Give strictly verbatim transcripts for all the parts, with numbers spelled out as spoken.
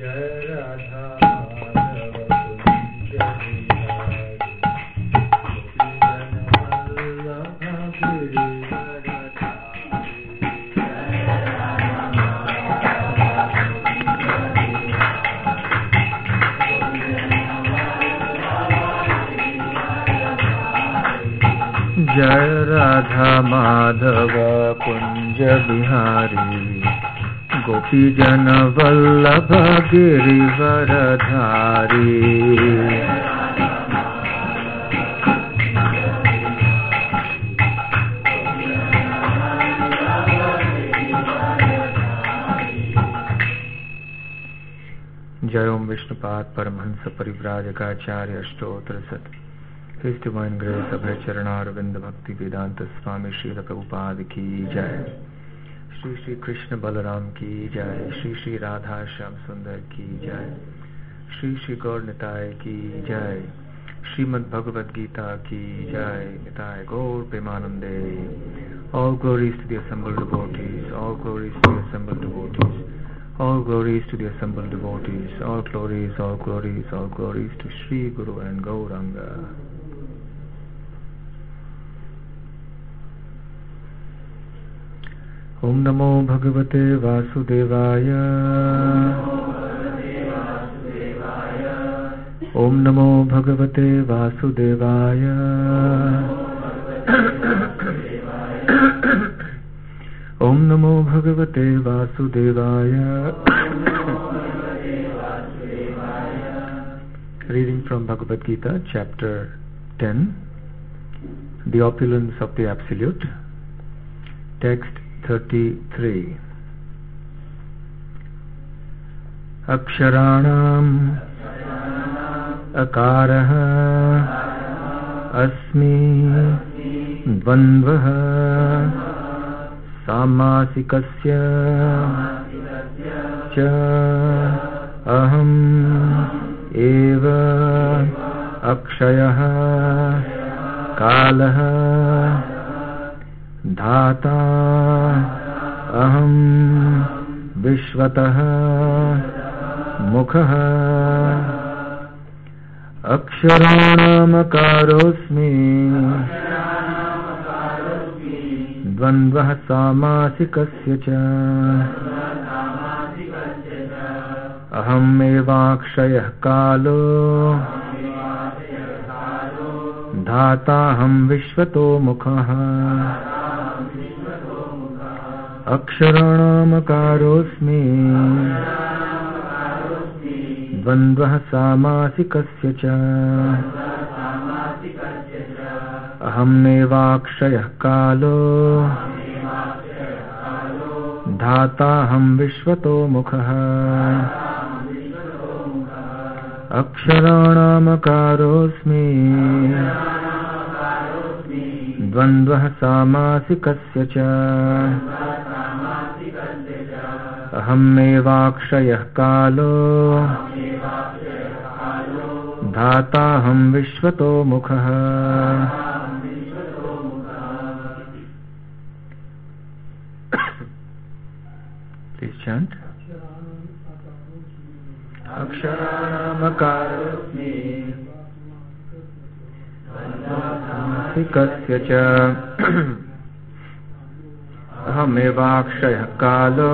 जय राधा माधव कुंज बिहारी गोपी जन वल्लभ गिरिवरधारी। जय ओम विष्णुपाद परमहंस परिव्राजकाचार्य अष्टोत्तर सत His Divine Grace अभय चरणारविंद भक्ति वेदांत स्वामी श्रील प्रभुपाद की जय। श्री श्री कृष्ण बलराम की जय। श्री श्री राधा श्याम सुंदर की जय। श्री श्री गौर निताय की जय। श्रीमद् भगवद गीता की जय। निताय गौर प्रेमानंदे। All glories to the assembled devotees. All glories to the assembled devotees. All glories to the assembled devotees. All glories, all glories, all glories to Sri Guru and Gauranga. Om Namo Bhagavate Vasudevaya. Om Namo Bhagavate Vasudevaya. Om Namo Bhagavate Vasudevaya. Reading from Bhagavad Gita, chapter ten, The Opulence of the Absolute, text thirty-three. Aksharanam akaraha asmi dvandvaha samasikasya cha aham eva akshayah kalaha धाता अहम विश्वतः मुखः अक्षराणामकारोऽस्मि द्वन्द्वः सामासिकस्य च अहमेवाक्षयः कालो धाताहं विश्वतो मुखः अक्षराणामकारोऽस्मि द्वन्द्वः सामासिकस्य च अहमेवाक्षयः कालो धाताहं विश्वतो मुखः अक्षराणामकारोऽस्मि द्वन्द्वः सामासिकस्य च अहमेवाक्षयः कालो धाताहं विश्वतो मुखः Please chant. अक्षराणामकारोऽस्मि सामासिकस्य च अहमेवाक्षयः कालो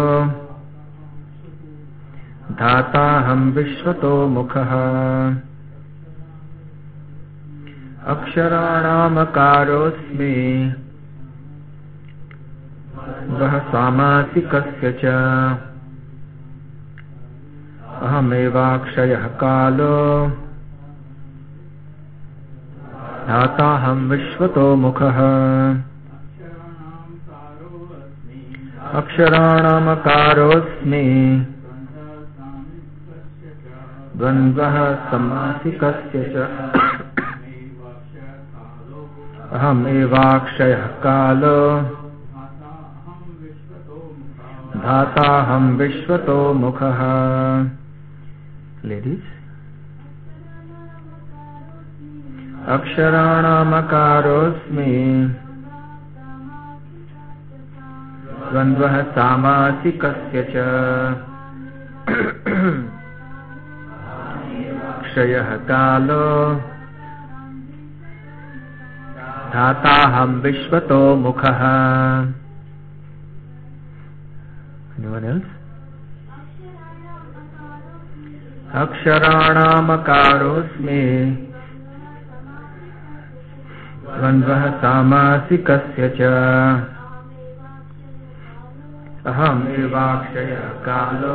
धाताहं विश्वतो मुखः अक्षराणामकारोऽस्मि वः सामासिकस्य च अहमेवाक्षयः कालो धाताहं विश्वतो मुखः अक्षराणामकारोऽस्मि द्वन्द्वः सामासिकस्य च अहमेवाक्षयः कालो धाताहं विश्वतो मुखः Ladies, अक्षराणामकारोऽस्मि द्वन्द्वः सामासिकस्य च मेवाक्षयः कालो धाताहं विश्वतो मुखः. Anyone else? अक्षराणामकारोऽस्मि द्वन्द्वः सामासिकस्य च. अहमेवाक्षयः कालो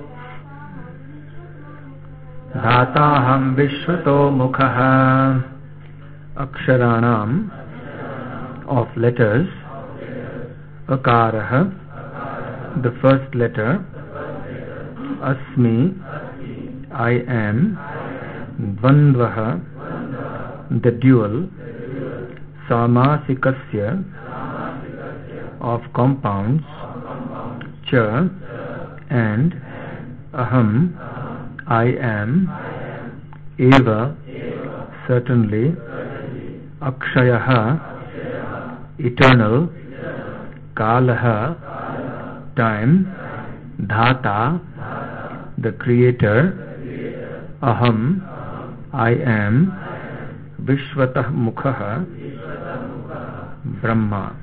धाताहं विश्वतो मुखः. Aksharanam of letters, Akarah, the first letter, Asmi, I am, Dvandvaha, the dual, Samasikasya, of compounds, Cha, and Aham, I am, Eva, certainly, Akshayaha, eternal, Kalaha, time, Dhata, the creator, Aham, I am, Vishvatah Mukhaha, Brahma.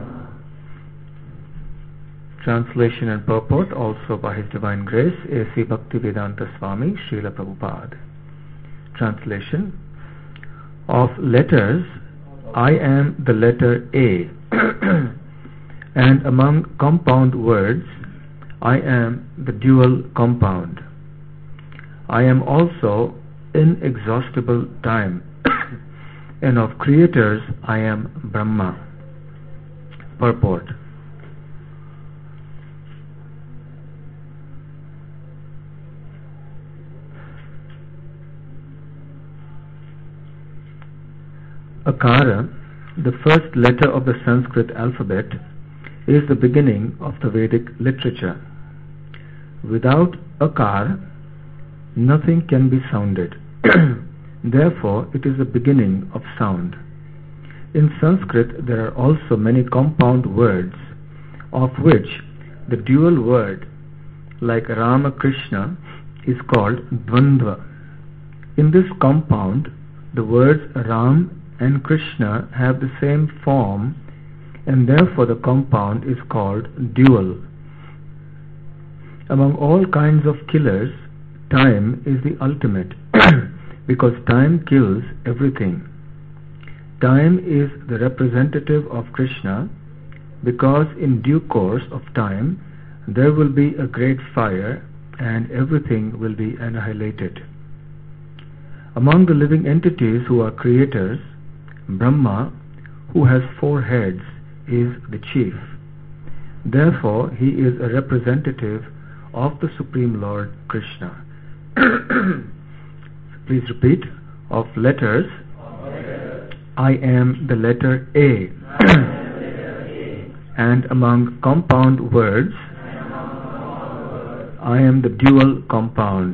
Translation and purport also by His Divine Grace A C Bhaktivedanta Swami Srila Prabhupada. Translation: of letters, I am the letter A, and among compound words, I am the dual compound. I am also inexhaustible time, and of creators, I am Brahma. Purport: Akara, the first letter of the Sanskrit alphabet, is the beginning of the Vedic literature. Without Akar, nothing can be sounded. Therefore, it is the beginning of sound. In Sanskrit, there are also many compound words, of which the dual word, like Rama Krishna, is called Dvandva. In this compound, the words Ram and Krishna have the same form, and therefore the compound is called dual. Among all kinds of killers, time is the ultimate, because time kills everything. Time is the representative of Krishna, because in due course of time there will be a great fire and everything will be annihilated. Among the living entities who are creators, Brahma, who has four heads, is the chief. Therefore, he is a representative of the Supreme Lord Krishna. Please repeat. Of letters, I am the letter A. And among compound words, I am the dual compound.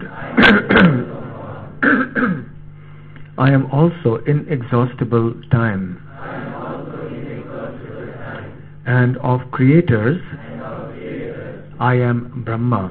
I am also inexhaustible time. And of creators, I am Brahma.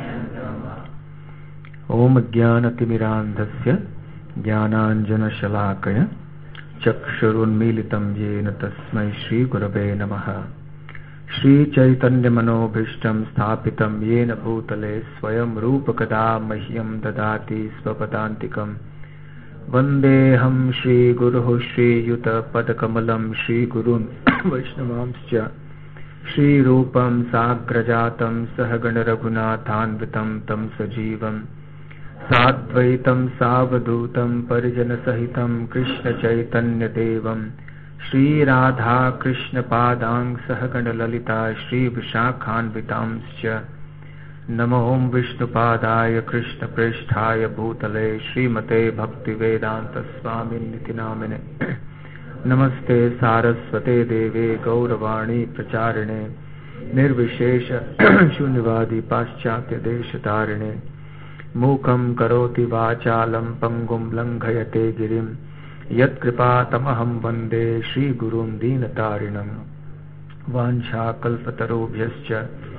Om Jnanatimmirandhasya Jnananjana Shalakaya Chakshurunmilitam Yena Tasmai Shri Gurave Namaha. Shri Chaitanya Manobhishtam Sthapitam Yena Bhutale Swayam Rupakada Mahyam Dadati Svapadantikam Vandeham Shri Guruhu Shri Yuta Padakamalam Shri Gurun Vaishnavamscha Shri Rupam Sagrajatam Sahagana Raghunathanvitam Tam Sajivam Sadvaitam Savadhutam Parijana Sahitam Krishna Chaitanya Devam Shri Radha Krishna Padang Sahagana Lalita Shri Vishakhanvitamscha Namo Om Vishnupadaya Krishna Preshthaya Bhutale Srimate Bhaktivedanta Swami Nitinamine Namaste Saraswate Deve Gauravani Pracharine Nirvishesha Shunyavadi Paschatya Deshatarine Mukam Karoti Vachalam Pangum Langhayate Girim Yat Kripa Tamaham Vande Shri Gurun Dinatarinam Vancha Kalpatarobhyascha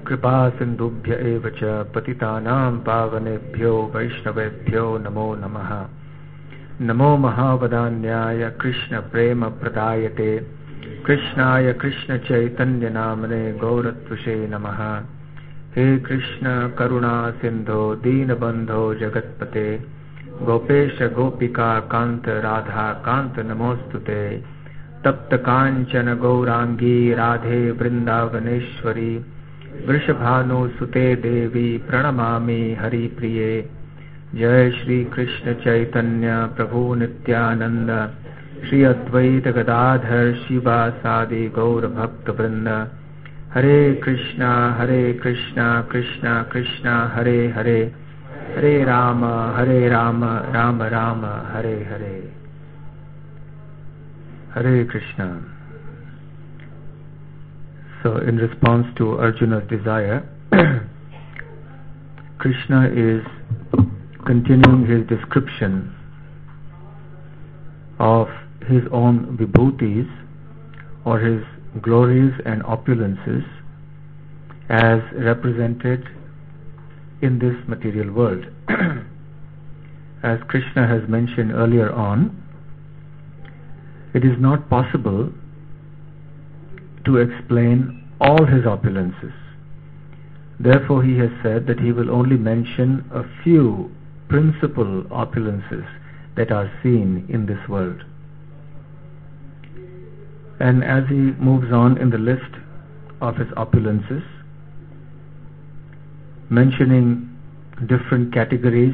कृपा सिंधुभ्य एव च पतितानां पावनेभ्यो वैष्णवेभ्यो नमो नमः। नमो महावदान्याय कृष्ण प्रेम प्रदायते कृष्णाय कृष्ण चैतन्य नामने गौरत्वसे नमः। हे कृष्ण करुणा सिंधो दीनबंधो जगत्पते गोपेश गोपिका कांत राधा कांत नमोस्तुते। तप्त कांचन गौरांगी राधे वृंदावनेश्वरी वृषभानुसुते देवी प्रणमामि हरिप्रिये। जय श्री कृष्ण चैतन्य प्रभु नित्यानंद श्री अद्वैत गदाधर शिवासादि गौर भक्त वृंद। हरे कृष्णा हरे कृष्णा कृष्णा कृष्णा हरे हरे हरे राम हरे Ram Ram Ram Hare Hare. Hare Krishna. So in response to Arjuna's desire, Krishna is continuing his description of his own vibhutis or his glories and opulences as represented in this material world. As Krishna has mentioned earlier on, it is not possible to explain all his opulences. Therefore he has said that he will only mention a few principal opulences that are seen in this world. And as he moves on in the list of his opulences, mentioning different categories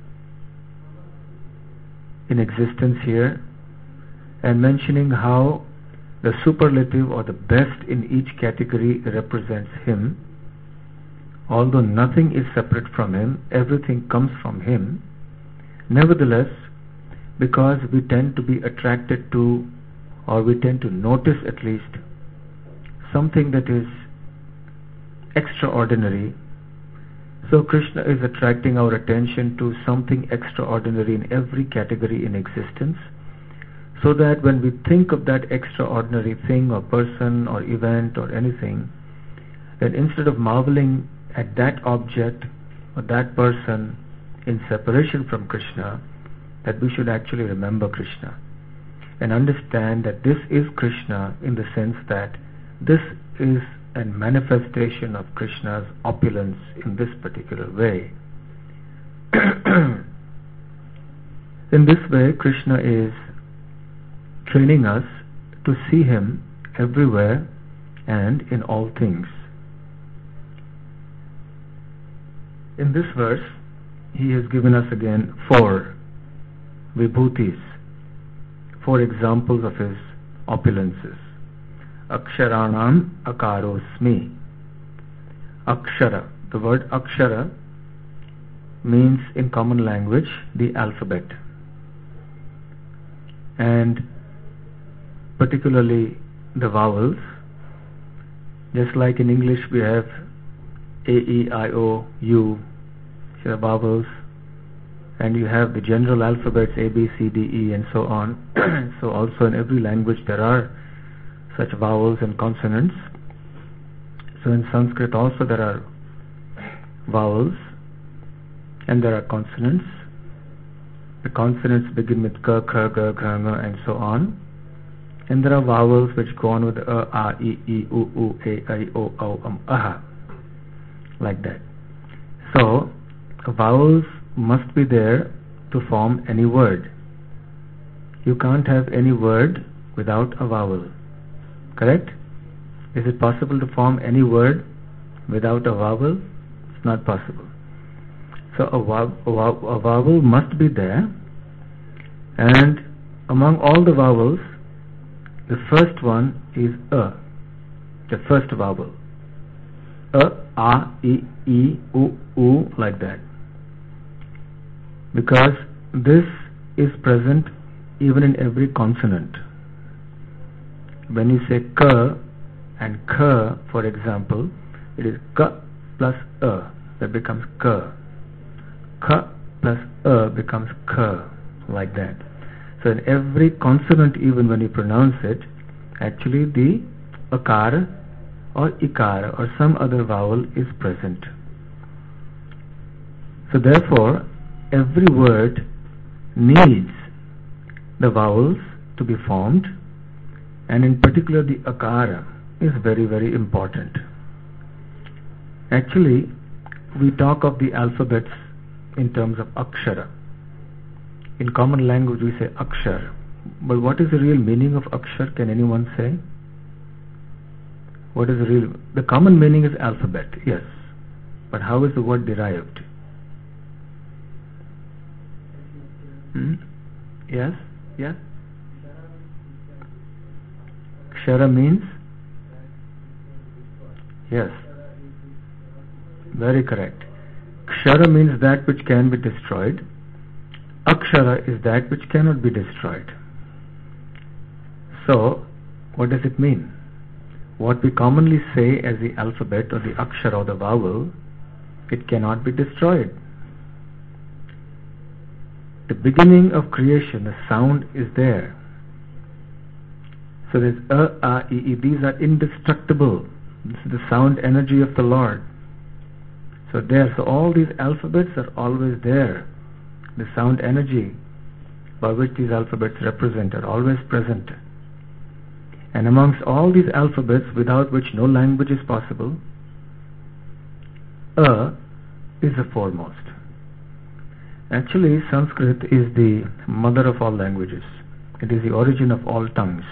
in existence here, and mentioning how the superlative or the best in each category represents him, although nothing is separate from him, everything comes from him. Nevertheless, because we tend to be attracted to, or we tend to notice at least, something that is extraordinary, so Krishna is attracting our attention to something extraordinary in every category in existence, so that when we think of that extraordinary thing or person or event or anything, then instead of marveling at that object or that person in separation from Krishna, that we should actually remember Krishna and understand that this is Krishna, in the sense that this is a manifestation of Krishna's opulence in this particular way. In this way, Krishna is training us to see him everywhere and in all things. In this verse, he has given us again four vibhutis, four examples of his opulences. Aksharanam akarosmi. Akshara. The word Akshara means in common language the alphabet. And particularly the vowels. Just like in English we have A, E, I, O, U, the vowels, and you have the general alphabets A, B, C, D, E, and so on. So also in every language there are such vowels and consonants. So in Sanskrit also there are vowels and there are consonants. The consonants begin with K, K, G, G, G, and so on. And there are vowels which go on with A, A, I, I, U, U, A, I, O, O, Um, Aha, like that. So vowels must be there to form any word. You can't have any word without a vowel. Correct? Is it possible to form any word without a vowel? It's not possible. So a, vow, a, vow, a vowel must be there, and among all the vowels, the first one is A, the first vowel. A, A, I, I, U, U, like that. Because this is present even in every consonant. When you say K and K, for example, it is K plus A, that becomes K. K plus A becomes K, like that. So in every consonant, even when you pronounce it, actually the akara or ikara or some other vowel is present. So therefore, every word needs the vowels to be formed, and in particular the akara is very very important. Actually, we talk of the alphabets in terms of akshara. In common language we say akshar, but what is the real meaning of akshar? Can anyone say? What is the real? The common meaning is alphabet, yes, but how is the word derived? Hmm? Yes? Yes? Kshara means? Yes. Very correct. Kshara means that which can be destroyed. Akshara is that which cannot be destroyed. So, what does it mean? What we commonly say as the alphabet or the akshara or the vowel, it cannot be destroyed. The beginning of creation, the sound is there. So there's a, a, e, e. These are indestructible. This is the sound energy of the Lord. So there, so all these alphabets are always there. The sound energy by which these alphabets represent are always present. And amongst all these alphabets, without which no language is possible, A is the foremost. Actually, Sanskrit is the mother of all languages. It is the origin of all tongues.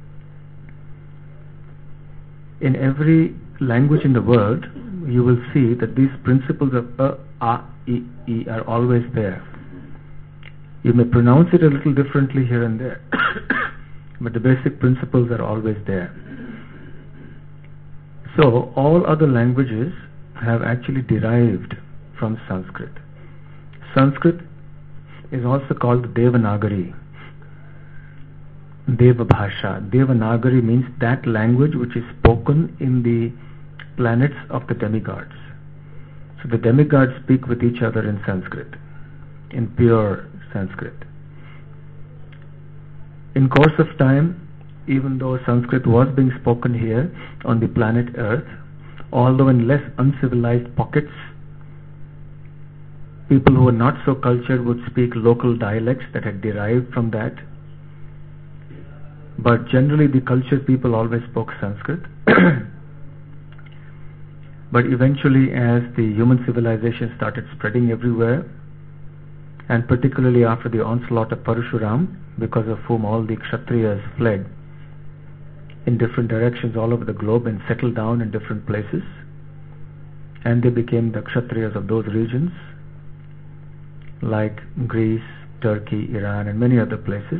In every language in the world, you will see that these principles of A, A, E, E are always there. You may pronounce it a little differently here and there, but the basic principles are always there. So, all other languages have actually derived from Sanskrit. Sanskrit is also called Devanagari. Deva Bhasha. Devanagari means that language which is spoken in the planets of the demigods. So the demigods speak with each other in Sanskrit, in pure Sanskrit. In course of time, even though Sanskrit was being spoken here on the planet Earth, although in less uncivilized pockets, people who were not so cultured would speak local dialects that had derived from that. But generally the cultured people always spoke Sanskrit. But eventually, as the human civilization started spreading everywhere, and particularly after the onslaught of Parashuram, because of whom all the Kshatriyas fled in different directions all over the globe and settled down in different places, and they became the Kshatriyas of those regions like Greece, Turkey, Iran and many other places.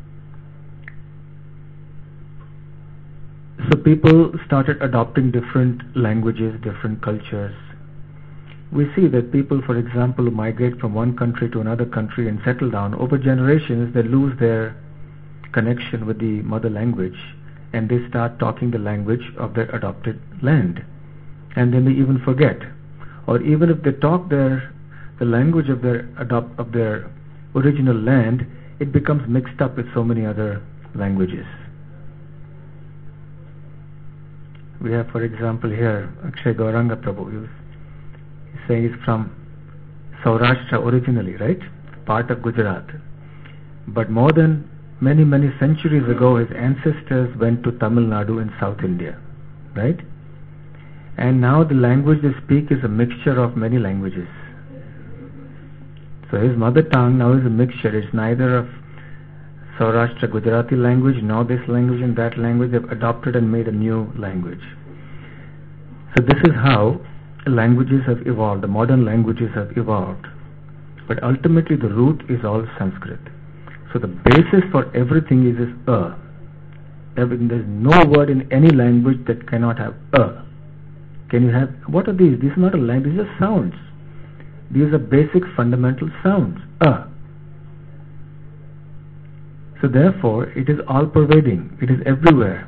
So people started adopting different languages, different cultures. We see that people, for example, who migrate from one country to another country and settle down, over generations they lose their connection with the mother language and they start talking the language of their adopted land, and they may even forget, or even if they talk their the language of their adopt of their original land, it becomes mixed up with so many other languages. We have, for example, here Akshay Gauranga Prabhu. He's saying he's from Saurashtra originally, right? Part of Gujarat. But more than many, many centuries ago, his ancestors went to Tamil Nadu in South India, right? And now the language they speak is a mixture of many languages. So his mother tongue now is a mixture. It's neither of Saurashtra Gujarati language nor this language and that language. They've adopted and made a new language. So this is how languages have evolved. The modern languages have evolved. But ultimately the root is all Sanskrit. So the basis for everything is this A. There's no word in any language that cannot have A. Can you have, what are these? These are not a language, these are sounds. These are basic fundamental sounds. A. So therefore, it is all pervading. It is everywhere.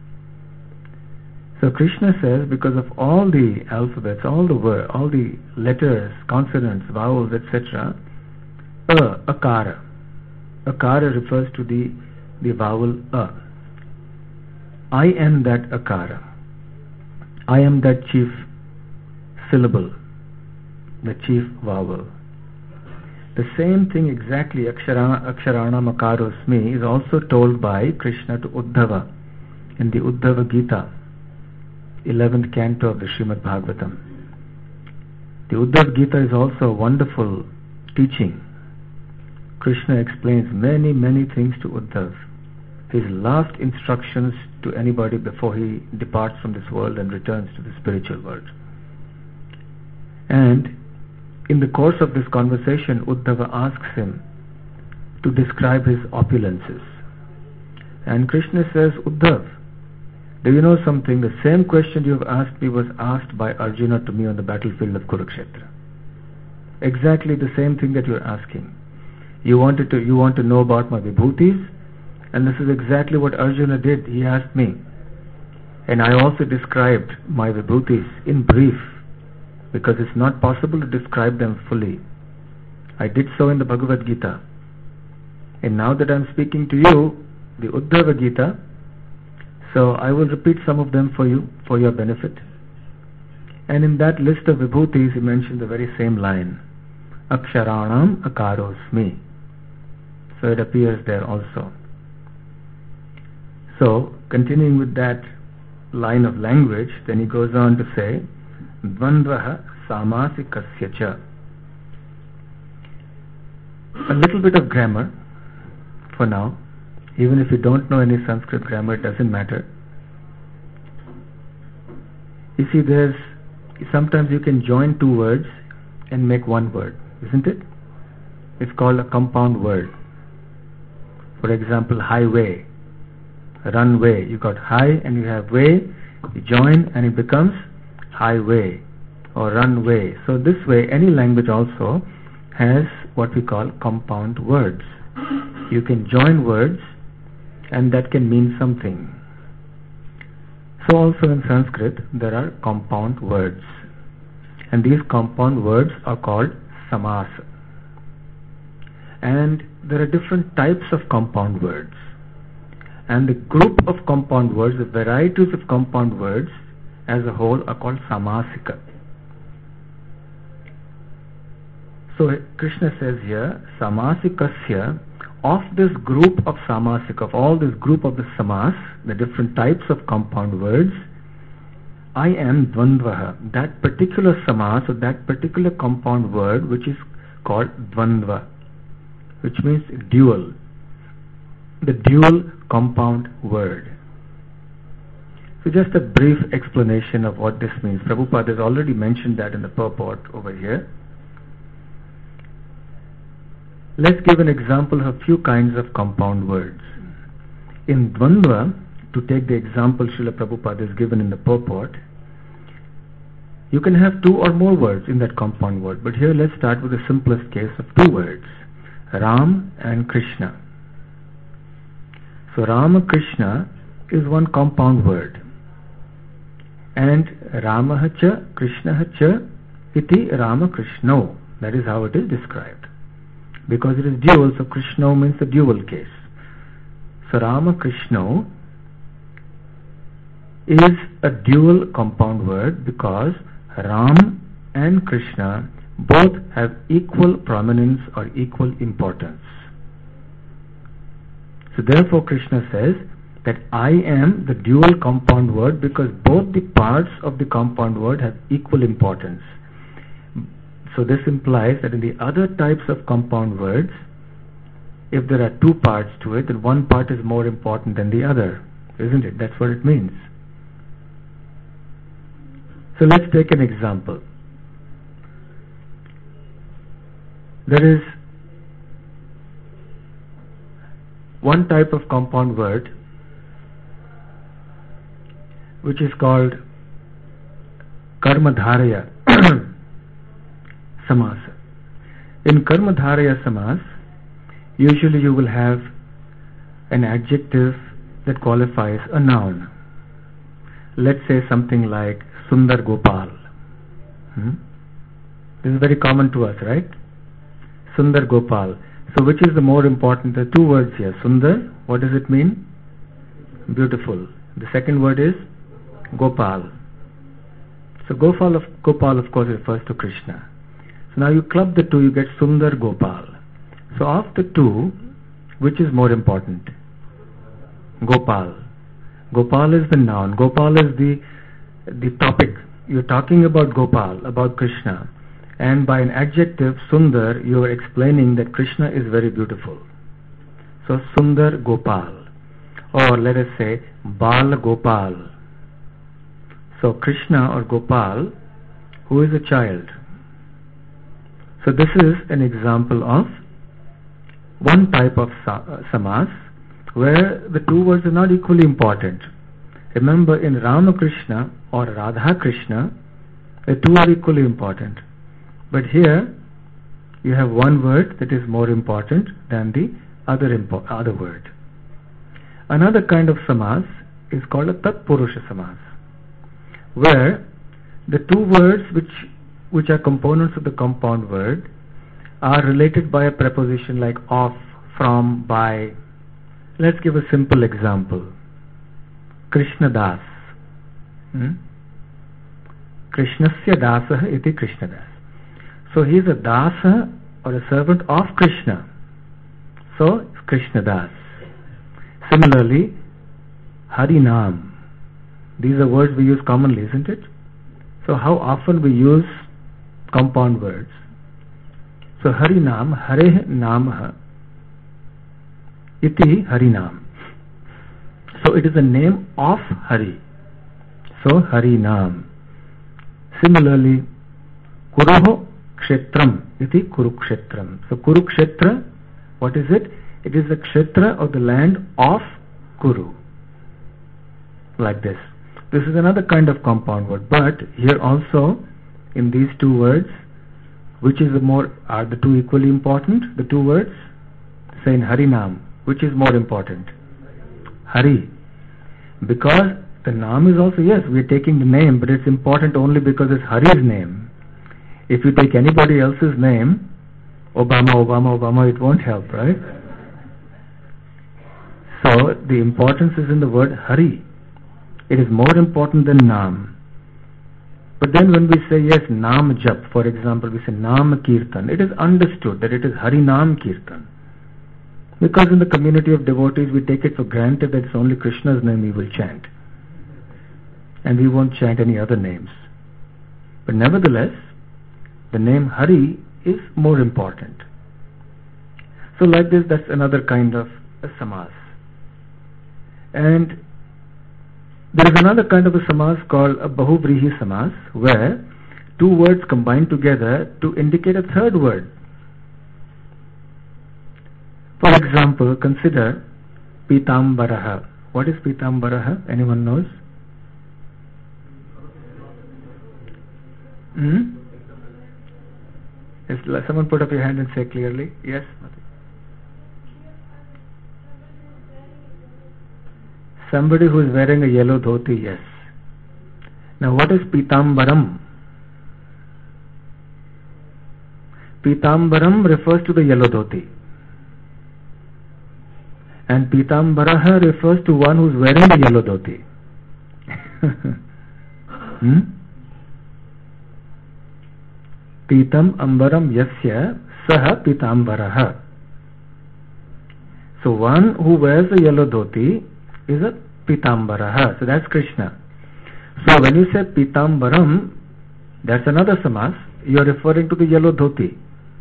So Krishna says, because of all the alphabets, all the word, all the letters, consonants, vowels, et cetera, A, akara. Akara refers to the, the vowel A. I am that akara. I am that chief syllable, the chief vowel. The same thing exactly, Akshara, Aksharana Makarosmi, is also told by Krishna to Uddhava in the Uddhava Gita, eleventh canto of the Srimad Bhagavatam. The Uddhava Gita is also a wonderful teaching. Krishna explains many, many things to Uddhava. His last instructions to anybody before he departs from this world and returns to the spiritual world. And in the course of this conversation, Uddhava asks him to describe his opulences. And Krishna says, Uddhava, do you know something? The same question you have asked me was asked by Arjuna to me on the battlefield of Kurukshetra. Exactly the same thing that you are asking. You wanted to, you want to know about my vibhutis, and this is exactly what Arjuna did. He asked me. And I also described my vibhutis in brief, because it's not possible to describe them fully. I did so in the Bhagavad Gita. And now that I'm speaking to you, the Uddhava Gita, so I will repeat some of them for you, for your benefit. And in that list of vibhutis, he mentioned the very same line, Aksharanam Akarosmi. So it appears there also. So, continuing with that line of language, then he goes on to say, Dvandvaha Samasikasya cha. A little bit of grammar for now. Even if you don't know any Sanskrit grammar, it doesn't matter. You see, there's sometimes you can join two words and make one word, isn't it? It's called a compound word. For example, highway, runway. You got high and you have way, you join and it becomes highway or runway. So this way, any language also has what we call compound words. You can join words and that can mean something. So also in Sanskrit there are compound words, and these compound words are called samas. And there are different types of compound words, and the group of compound words, the varieties of compound words as a whole are called samasika. So Krishna says here, samasikasya, of this group of samasika, of all this group of the samas, the different types of compound words, I am dvandvaha, that particular samas or that particular compound word which is called dvandva, which means dual, the dual compound word. So just a brief explanation of what this means. Prabhupada has already mentioned that in the purport over here. Let's give an example of a few kinds of compound words. In Dvandva, to take the example Srila Prabhupada has given in the purport, you can have two or more words in that compound word. But here let's start with the simplest case of two words, Ram and Krishna. So Rama Krishna is one compound word. And Ramaha cha Krishnaha cha iti Rama Krishno. That is how it is described. Because it is dual, so Krishna means a dual case. So Rama Krishna is a dual compound word because Ram and Krishna both have equal prominence or equal importance. So therefore Krishna says that I am the dual compound word because both the parts of the compound word have equal importance. So this implies that in the other types of compound words, if there are two parts to it, then one part is more important than the other, isn't it? That's what it means. So let's take an example. There is one type of compound word which is called Karmadharaya Samas. In Karmadharaya Samas, usually you will have an adjective that qualifies a noun. Let's say something like Sundar Gopal. Hmm? This is very common to us, right? Sundar Gopal. So which is the more important? There are two words here. Sundar, what does it mean? Beautiful. The second word is Gopal. So Gopal of, Gopal of course refers to Krishna. So now you club the two, you get Sundar Gopal. So of the two, which is more important? Gopal. Gopal is the noun. Gopal is the the topic. You're talking about Gopal, about Krishna. And by an adjective, Sundar, you are explaining that Krishna is very beautiful. So Sundar Gopal. Or let us say Bal Gopal. So Krishna or Gopal, who is a child. So this is an example of one type of samas where the two words are not equally important. Remember, in Ramakrishna or Radha Krishna, the two are equally important. But here, you have one word that is more important than the other impo- other word. Another kind of samas is called a Tatpurusha samas, where the two words which which are components of the compound word are related by a preposition like of, from, by. Let's give a simple example. Krishna Das. Hmm? Krishnasya dasah iti Krishna Das. So he is a dasa or a servant of Krishna. So it's Krishna Das. Similarly, Harinam. These are words we use commonly, isn't it? So how often we use compound words? So Harinam, Hareh Namah iti Harinam. So it is a name of Hari. So Harinam. Similarly, Kuruho Kshetram iti Kurukshetram. So Kurukshetra, what is it? It is the Kshetra or the land of Kuru. Like this. This is another kind of compound word. But here also, in these two words, which is the more, are the two equally important? The two words? Say in Harinam, which is more important? Hari. Because the Naam is also, yes, we are taking the name, but it's important only because it's Hari's name. If you take anybody else's name, Obama, Obama, Obama, it won't help, right? So the importance is in the word Hari. It is more important than Naam. But then when we say, yes, Naam Jap, for example, we say Naam Kirtan, it is understood that it is Hari Naam Kirtan. Because in the community of devotees, we take it for granted that it's only Krishna's name we will chant. And we won't chant any other names. But nevertheless, the name Hari is more important. So like this, that's another kind of a samas. And there is another kind of a samas called a Bahuvrihi samas, where two words combine together to indicate a third word. For example, consider Pitambaraha. What is Pitambaraha? Anyone knows? Hmm? Yes, someone put up your hand and say clearly. Yes? Somebody who is wearing a yellow dhoti, yes. Now what is Pitambaram? Pitambaram refers to the yellow dhoti. And Pitambaraha refers to one who is wearing the yellow dhoti. hmm? Pitam ambaram yasya saha pitambaraha. So one who wears the yellow dhoti is a Pitambaraha. So that's Krishna. So when you say Pitambaram, that's another samas. You are referring to the yellow dhoti.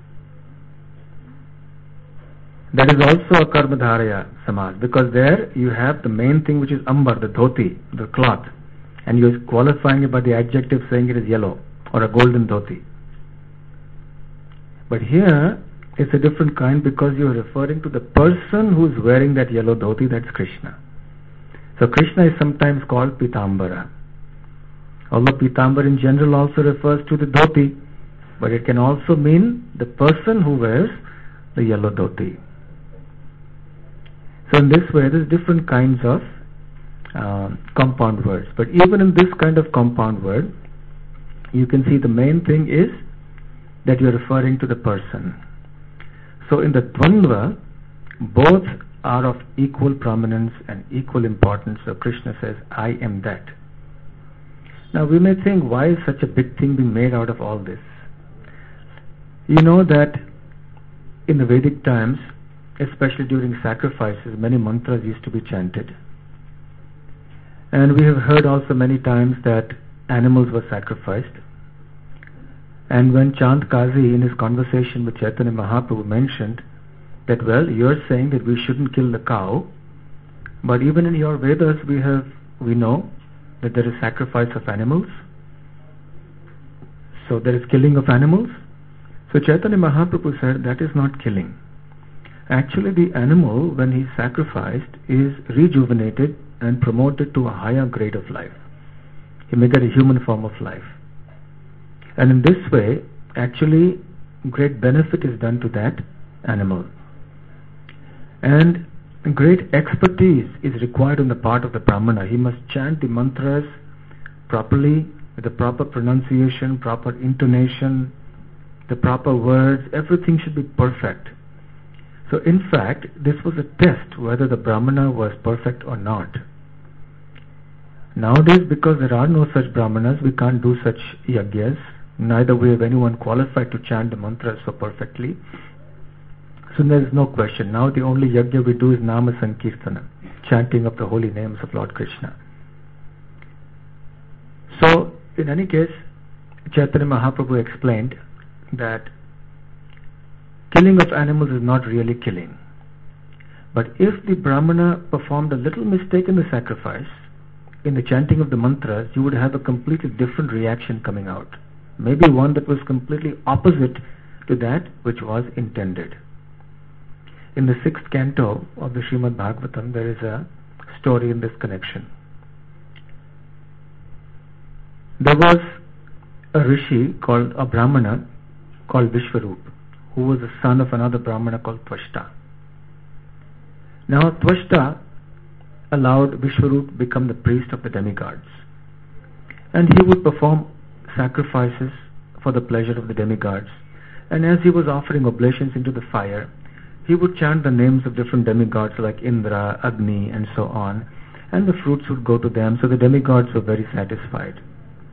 That is also a Karmadharaya samas, because there you have the main thing, which is ambar, the dhoti, the cloth, and you are qualifying it by the adjective saying it is yellow or a golden dhoti. But here it's a different kind, because you are referring to the person who is wearing that yellow dhoti, that's Krishna. So Krishna is sometimes called Pitambara. Although Pitambara in general also refers to the dhoti, but it can also mean the person who wears the yellow dhoti. So in this way, there's different kinds of uh, compound words. But even in this kind of compound word, you can see the main thing is that you're referring to the person. So in the Dvandva, both are of equal prominence and equal importance. So Krishna says, I am that. Now we may think, why is such a big thing being made out of all this? You know that in the Vedic times, especially during sacrifices, many mantras used to be chanted. And we have heard also many times that animals were sacrificed. And when Chand Kazi in his conversation with Chaitanya Mahaprabhu mentioned that, well, you're saying that we shouldn't kill the cow, but even in your Vedas we have we know that there is sacrifice of animals. So there is killing of animals. So Chaitanya Mahaprabhu said that is not killing. Actually the animal, when he is sacrificed, is rejuvenated and promoted to a higher grade of life. He may get a human form of life. And in this way, actually great benefit is done to that animal. And great expertise is required on the part of the Brahmana. He must chant the mantras properly, with the proper pronunciation, proper intonation, the proper words. Everything should be perfect. So in fact, this was a test whether the Brahmana was perfect or not. Nowadays, because there are no such Brahmanas, we can't do such yagyas. Neither we have anyone qualified to chant the mantras so perfectly. So there is no question. Now the only yajna we do is Nama Sankirtana, chanting of the holy names of Lord Krishna. So in any case, Chaitanya Mahaprabhu explained that killing of animals is not really killing. But if the Brahmana performed a little mistake in the sacrifice, in the chanting of the mantras, you would have a completely different reaction coming out. Maybe one that was completely opposite to that which was intended. In the sixth canto of the Srimad Bhagavatam, there is a story in this connection. There was a rishi called a Brahmana called Vishwarup, who was the son of another Brahmana called Tvashta. Now Tvashta allowed Vishwarup become the priest of the demigods, and he would perform sacrifices for the pleasure of the demigods. And as he was offering oblations into the fire, he would chant the names of different demigods like Indra, Agni, and so on, and the fruits would go to them. So the demigods were very satisfied.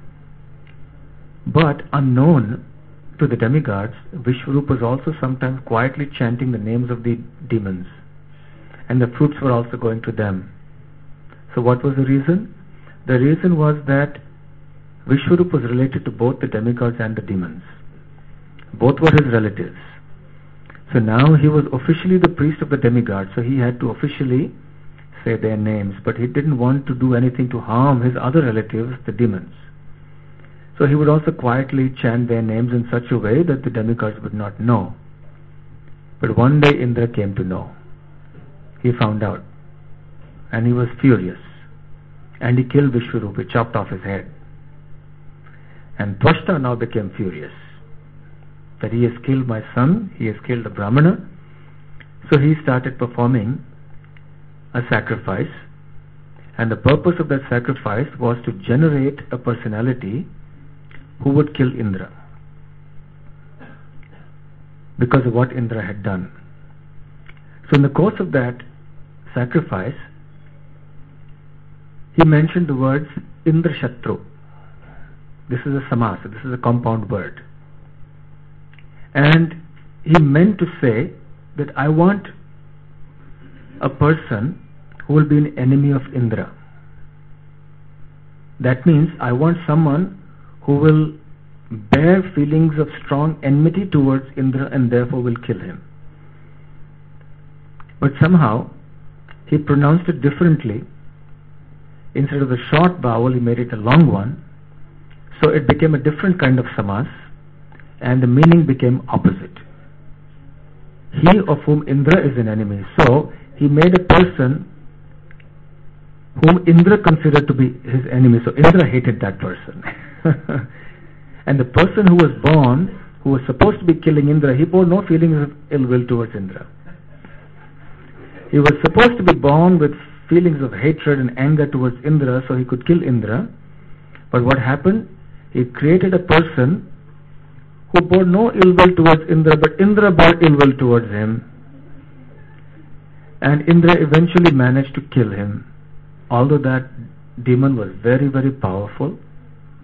But unknown to the demigods, Vishwarup was also sometimes quietly chanting the names of the demons, and the fruits were also going to them. So what was the reason? The reason was that Vishwarup was related to both the demigods and the demons. Both were his relatives. So now he was officially the priest of the demigods, so he had to officially say their names, but he didn't want to do anything to harm his other relatives, the demons. So he would also quietly chant their names in such a way that the demigods would not know. But one day Indra came to know. He found out, and he was furious, and he killed Vishwarup. He chopped off his head. And Tvashta now became furious that he has killed my son, he has killed the Brahmana. So he started performing a sacrifice, and the purpose of that sacrifice was to generate a personality who would kill Indra because of what Indra had done. So in the course of that sacrifice, he mentioned the words Indra Shatru. This is a samasa, this is a compound word. And he meant to say that I want a person who will be an enemy of Indra. That means I want someone who will bear feelings of strong enmity towards Indra and therefore will kill him. But somehow he pronounced it differently. Instead of a short vowel, he made it a long one. So it became a different kind of samas, and the meaning became opposite. He of whom Indra is an enemy. So he made a person whom Indra considered to be his enemy. So Indra hated that person. And the person who was born, who was supposed to be killing Indra, he bore no feelings of ill will towards Indra. He was supposed to be born with feelings of hatred and anger towards Indra so he could kill Indra. But what happened? He created a person who bore no ill will towards Indra, but Indra bore ill will towards him. And Indra eventually managed to kill him. Although that demon was very, very powerful,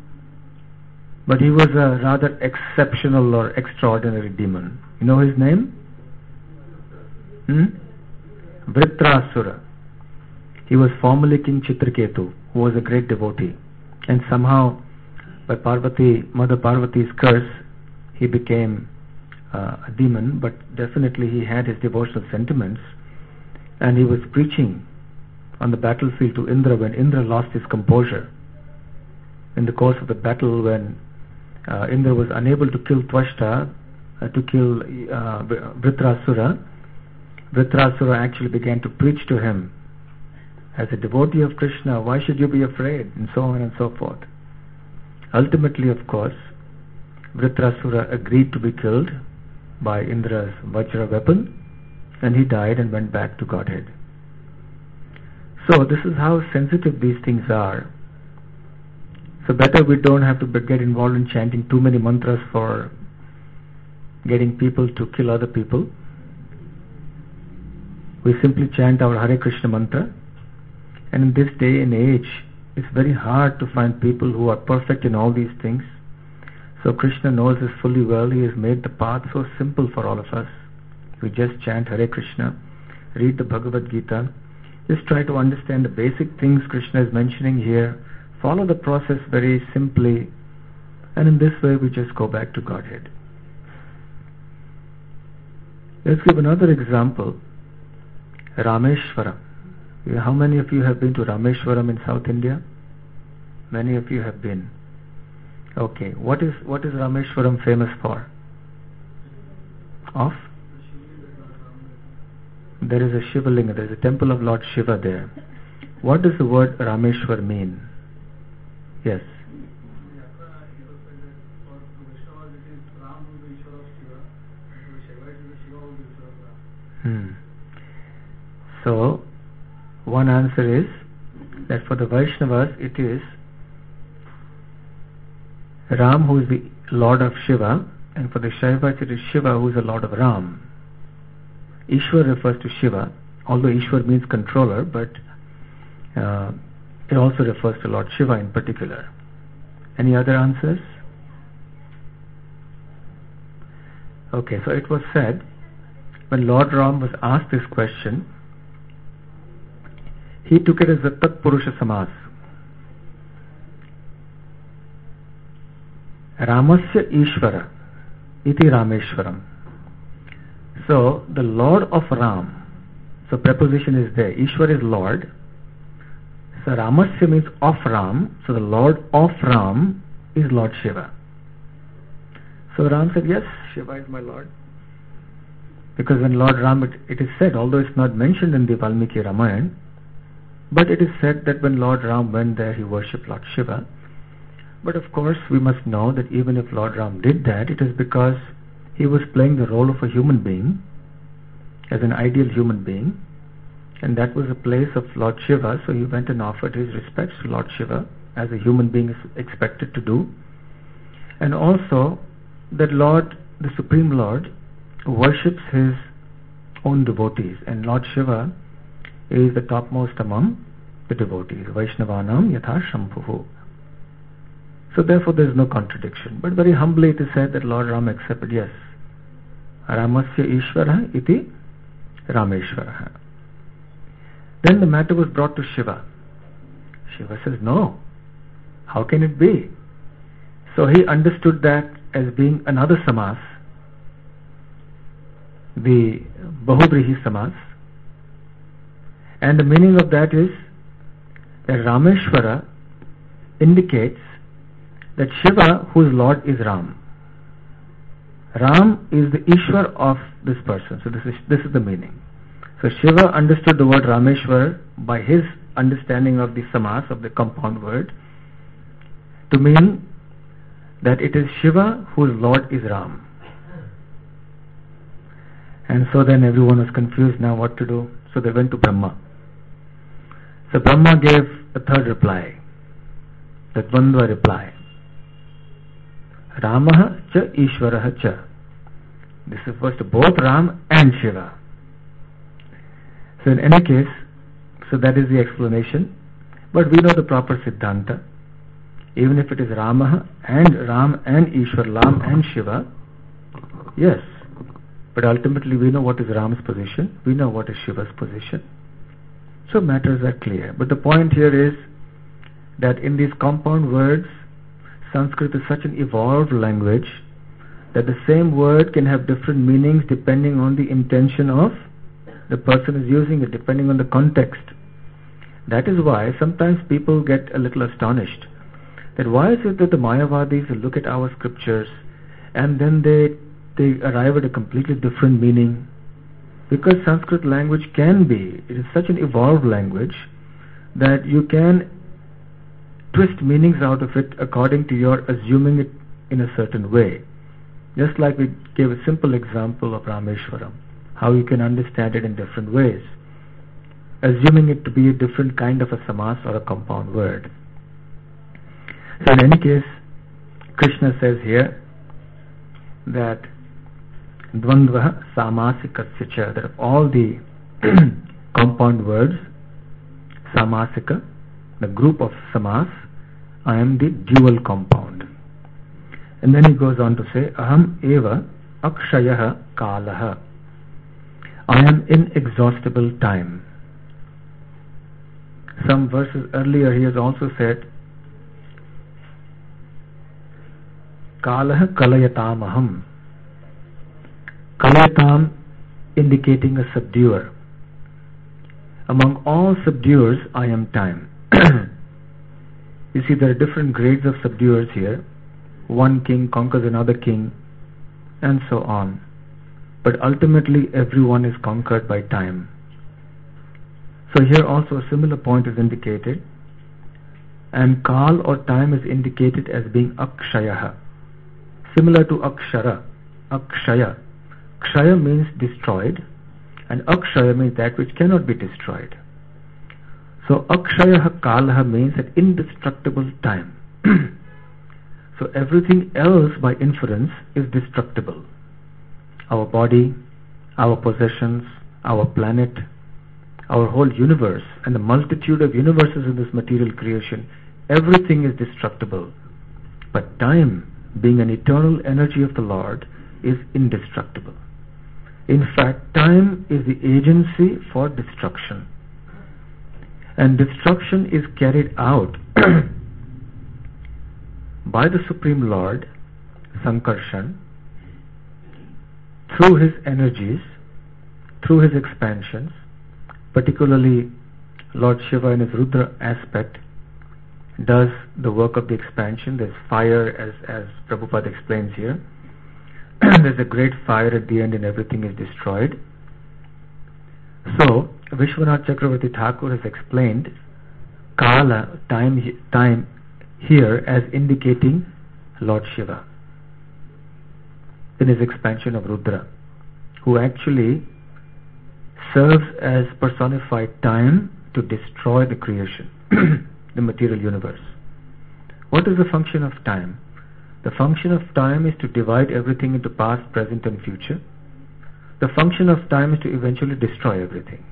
but he was a rather exceptional or extraordinary demon. You know his name? Hmm? Vritrasura. He was formerly King Chitraketu, who was a great devotee. And somehow, by Parvati, Mother Parvati's curse, he became uh, a demon, but definitely he had his devotional sentiments. And he was preaching on the battlefield to Indra when Indra lost his composure. In the course of the battle, when uh, Indra was unable to kill Twashta, uh, to kill uh, Vritrasura, Vritrasura actually began to preach to him, as a devotee of Krishna, why should you be afraid? And so on and so forth. Ultimately, of course, Vritrasura agreed to be killed by Indra's Vajra weapon, and he died and went back to Godhead. So this is how sensitive these things are. So better we don't have to get involved in chanting too many mantras for getting people to kill other people. We simply chant our Hare Krishna mantra. And in this day and age, it's very hard to find people who are perfect in all these things. So Krishna knows this fully well. He has made the path so simple for all of us. We just chant Hare Krishna, read the Bhagavad Gita, just try to understand the basic things Krishna is mentioning here, follow the process very simply, and in this way we just go back to Godhead. Let's give another example. Rameshwaram. How many of you have been to Rameshwaram in South India? Many of you have been. Okay, what is what is Rameshwaram famous for? Of? There is a Shivalinga, there is a temple of Lord Shiva there. What does the word Rameshwar mean? Yes. Hmm. So, one answer is that for the Vaishnavas it is Ram who is the Lord of Shiva, and for the Shaivas it is Shiva who is the Lord of Ram. Ishwar refers to Shiva, although Ishwar means controller, but uh, it also refers to Lord Shiva in particular. Any other answers? Okay, so it was said when Lord Ram was asked this question, he took it as a Tat Purusha Samas. Ramasya Ishvara iti Rameshwaram. So the Lord of Ram, so preposition is there. Ishwar is Lord. So Ramasya means of Ram. So the Lord of Ram is Lord Shiva. So Ram said, yes, Shiva is my Lord. Because when Lord Ram, it, it is said, although it's not mentioned in the Valmiki Ramayana, but it is said that when Lord Ram went there, he worshipped Lord Shiva. But of course, we must know that even if Lord Ram did that, it is because he was playing the role of a human being, as an ideal human being, and that was the place of Lord Shiva, so he went and offered his respects to Lord Shiva, as a human being is expected to do. And also, that Lord, the Supreme Lord, worships his own devotees, and Lord Shiva is the topmost among the devotees. Vaishnavanam yatha Shambhuhu. So therefore there is no contradiction. But very humbly it is said that Lord Ram accepted, yes, Ramasya Ishvara iti Rameshwara. Then the matter was brought to Shiva. Shiva says, no, how can it be? So he understood that as being another Samas, the Bahuvrihi Samas, and the meaning of that is that Rameshwara indicates that Shiva, whose Lord, is Ram. Ram is the Ishwar of this person. So this is this is the meaning. So Shiva understood the word Rameshwar by his understanding of the Samas, of the compound word, to mean that it is Shiva whose Lord is Ram. And so then everyone was confused now what to do. So they went to Brahma. So Brahma gave a third reply, the Dvandva reply. Ramah cha Ishwarah cha. This refers to both Ram and Shiva. So in any case, so that is the explanation. But we know the proper Siddhanta. Even if it is Rama and Ram and Ishwar, Ram and Shiva, yes. But ultimately we know what is Ram's position, we know what is Shiva's position. So matters are clear. But the point here is that in these compound words, Sanskrit is such an evolved language that the same word can have different meanings depending on the intention of the person who is using it, depending on the context. That is why sometimes people get a little astonished that why is it that the Mayavadis look at our scriptures and then they they arrive at a completely different meaning? Because Sanskrit language can be, it is such an evolved language that you can twist meanings out of it according to your assuming it in a certain way. Just like we gave a simple example of Rameshwaram, how you can understand it in different ways, assuming it to be a different kind of a samas or a compound word. So in any case, Krishna says here that Dvandva Samasikasya cha, that of all the compound words, Samasika, the group of samas, I am the dual compound. And then he goes on to say, Aham eva akshayah kalaha, I am inexhaustible time. Some verses earlier he has also said, Kalah kalayatam aham, kalayatam indicating a subduer. Among all subduers, I am time. You see, there are different grades of subduers here. One king conquers another king, and so on. But ultimately, everyone is conquered by time. So here also a similar point is indicated. And Kal or time is indicated as being Akshayah, similar to Akshara, Akshaya. Kshaya means destroyed, and Akshaya means that which cannot be destroyed. So Akshayah Kalaha means an indestructible time. So everything else by inference is destructible. Our body, our possessions, our planet, our whole universe, and the multitude of universes in this material creation, everything is destructible. But time, being an eternal energy of the Lord, is indestructible. In fact, time is the agency for destruction. And destruction is carried out by the Supreme Lord, Sankarshan, through his energies, through his expansions, particularly Lord Shiva in his Rudra aspect does the work of the expansion. There's fire, as, as Prabhupada explains here. There's a great fire at the end and everything is destroyed. So, Vishwanath Chakravarti Thakur has explained Kala, time, time here as indicating Lord Shiva in his expansion of Rudra, who actually serves as personified time to destroy the creation, the material universe. What is the function of time? The function of time is to divide everything into past, present and future. The function of time is to eventually destroy everything.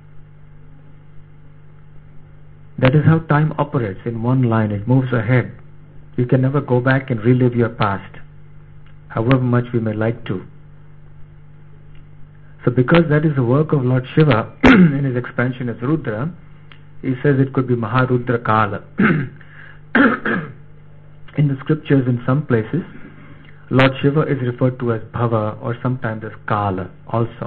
That is how time operates in one line. It moves ahead. You can never go back and relive your past, however much we may like to. So because that is the work of Lord Shiva in his expansion as Rudra, he says it could be Maharudra Kala. In the scriptures in some places, Lord Shiva is referred to as Bhava or sometimes as Kala also.